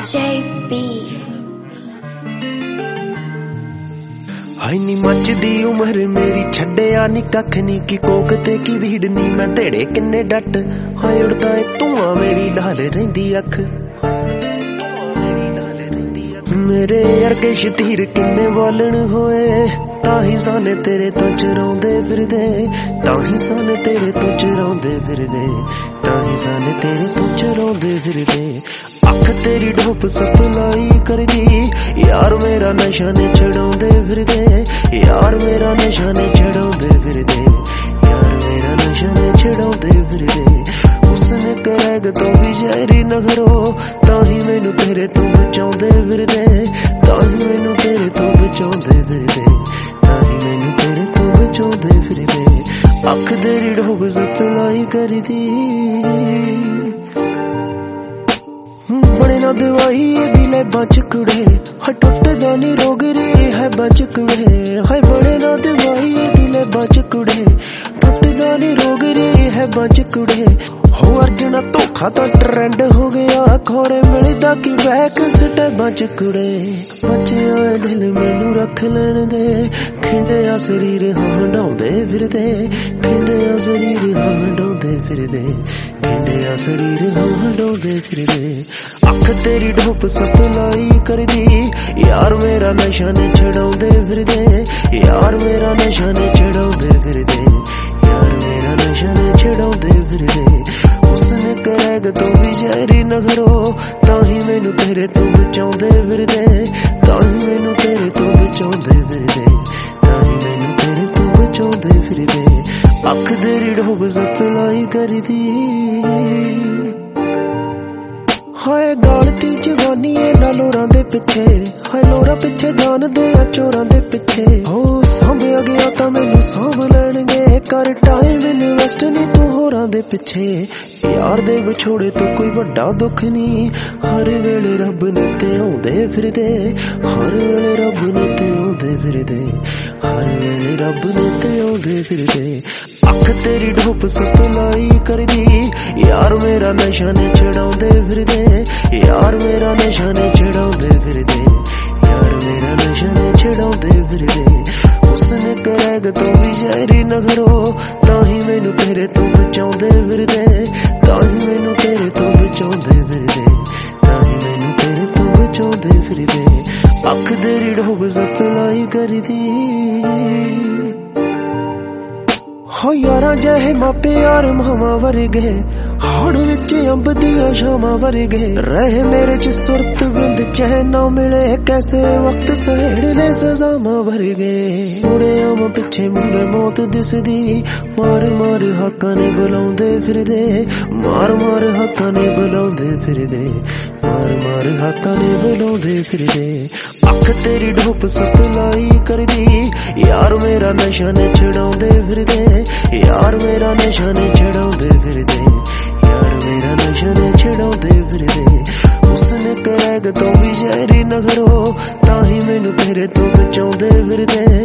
JB हाय नी मचदी उम्र मेरी छड्डिया नी कख नी की कोक ते की भीड़ नी मैं तेड़े किन्ने डट हाय उड़दा ए धुआं मेरी लाल रहिंदी अख मेरे अरगे शतीर किन्ने बोलन होए ताही साने तेरे तो चराउंदे फिरदे ताही साने तेरे तो चराउंदे फिरदे ताही साने तेरे तो चराउंदे फिरदे अख तेरी ढोप सप्लाई करदी यार मेरा नशा ने चढ़ाउंदे फिरदे यार मेरा नशा ने चढ़ाउंदे फिरदे यार मेरा नशा ने चढ़ाउंदे फिरदे उसने करैग तो भी जहरी नगरो ताही मैनू तेरे तो बचाउंदे फिरदे ताही मैनू तेरे तो बचाउंदे फिरदे ताही मैनू तेरे तो बचाउंदे फिरदे अख तेरी ढोप सप्लाई करदी बड़े ना दवाई दिले बच कुड़े हाय टुटदा नी रोग रे है बच कुड़े हाय बड़े ना दवाई दिले बच कुड़े टुटदा नी रोग रे है बच कुड़े हो अर्जुना धोखा तो ट्रेंड हो गया खोरे मिलदा की बैक सटे बच कुड़े बचे होए दिल मैनू रख लेन दे खिंडिया शरीर हंडाउंदे फिरदे खिंडिया शरीर हंडाउंदे फिरदे खिंडिया शरीर हंडाउंदे फिरदे अख तेरी ढोप सप्लाई करदी यार मेरा नशा ने चढ़ाउंदे फिरदे यार मेरा नशा ने चढ़ाउंदे फिरदे यार मेरा नशा ने चढ़ाउंदे फिरदे उसने करैग तो भी जहरी नगरो ताही मैनू तेरे तो बचाउंदे फिरदे ताही मैनू तेरे तो बचाउंदे फिरदे ताही मैनू तेरे तो बचाउंदे फिरदे अख तेरी ढोप सप्लाई करदी हाय गालती जवानी ना लोरां दे पिछे हाय लोरां पिछे जान दे चोरां दे पिछे हो सांभया गया तां मैनू सांभ लैणगे कर टाइम इन्वेस्ट नी तू होरां दे पिछे यार दे विछोड़े तो कोई वड्डा दुख नी हर वेले रब ने ते आउंदे फिरदे हर वेले रब ने ते आउंदे फिरदे हर वेले रब ने ते आउंदे फिरदे अख तेरी ढोप सप्लाई करदी यार मेरा नशा ने चढ़ाउंदे फिरदे यार मेरा नशा ने चढ़ाउंदे फिरदे यार मेरा नशा ने चढ़ाउंदे फिरदे उसने करैग तो भी जहरी नगरो ताही मैनू तेरे तो बचाउंदे फिरदे ताही मैनू तेरे तो बचाउंदे फिरदे ताही मैनू तेरे तो बचाउंदे फिरदे अख तेरी ढोप सप्लाई करदी हो यारा जहे मापे यार मामा वर्गे हड़ विच अंब दिया शामा वर्गे रहे मेरे च सुरत बिंद चैन ना मिले कैसे वक्त सहेड़ ले सजामा वर्गे मुड़े आम पिछे मुड़े मौत दिसदी मार मार हक्कां ने बुलाउंदे फिरदे मार मार हक्कां ने बुलाउंदे फिरदे मार मार हक्कां ने बुलाउंदे फिरदे अख तेरी ढोप सप्लाई करदी यार मेरा नशा ने चढ़ाउंदे फिरदे यार मेरा नशा ने चढ़ाउंदे फिरदे यार मेरा नशा ने चढ़ाउंदे फिरदे उसने करैग तो भी जहरी नगरो ताही मैनू तेरे तो बचाउंदे फिरदे